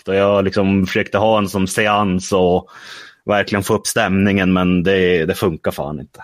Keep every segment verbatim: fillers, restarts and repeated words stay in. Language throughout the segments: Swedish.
knappt. Och jag liksom försökte ha en som seans och verkligen få upp stämningen, men det, det funkar fan inte.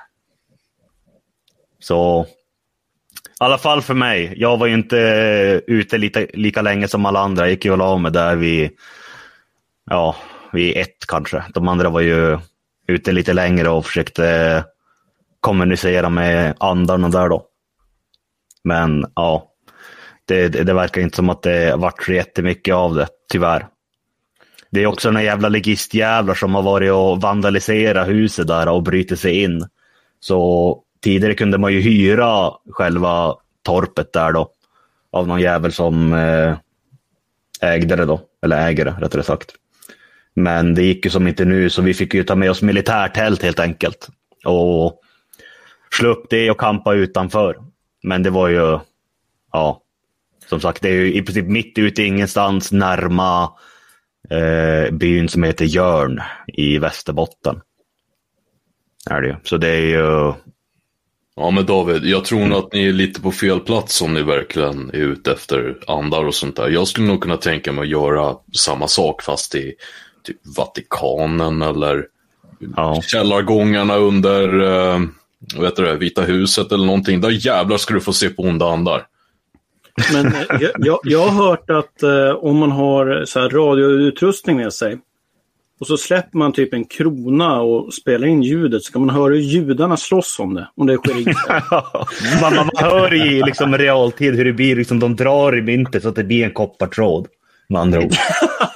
Så i alla fall för mig. Jag var ju inte ute lika, lika länge som alla andra. Jag gick ju och la mig där vid, ja, vid ett kanske. De andra var ju ute lite längre och försökte kommunicera med andarna där då. Men ja, det, det, det verkar inte som att det varit så jättemycket av det, tyvärr. Det är också några jävla legistjävlar som har varit och vandaliserat huset där och bryter sig in. Så tidigare kunde man ju hyra själva torpet där då av någon jävel som eh, ägde det då, eller ägare rättare sagt. Men det gick ju som inte nu, så vi fick ju ta med oss militärtält helt enkelt och slå upp det och kampa utanför. Men det var ju, ja, som sagt, det är ju i princip mitt ute ingenstans närma eh, byn som heter Jörn i Västerbotten. Är det ju. Så det är ju... Ja, men David, jag tror nog att ni är lite på fel plats om ni verkligen är ute efter andar och sånt där. Jag skulle nog kunna tänka mig att göra samma sak fast i typ Vatikanen eller ja. Källargångarna under uh, vet du det, Vita huset eller någonting. Där jävlar ska du få se på onda andar. Men jag, jag, jag har hört att uh, om man har så här radioutrustning med sig och så släpper man typ en krona och spelar in ljudet, så kan man höra hur judarna slåss om det. Om det sker man, man hör i liksom realtid hur det blir, liksom, de drar i myntet så att det blir en koppartråd med andra ord.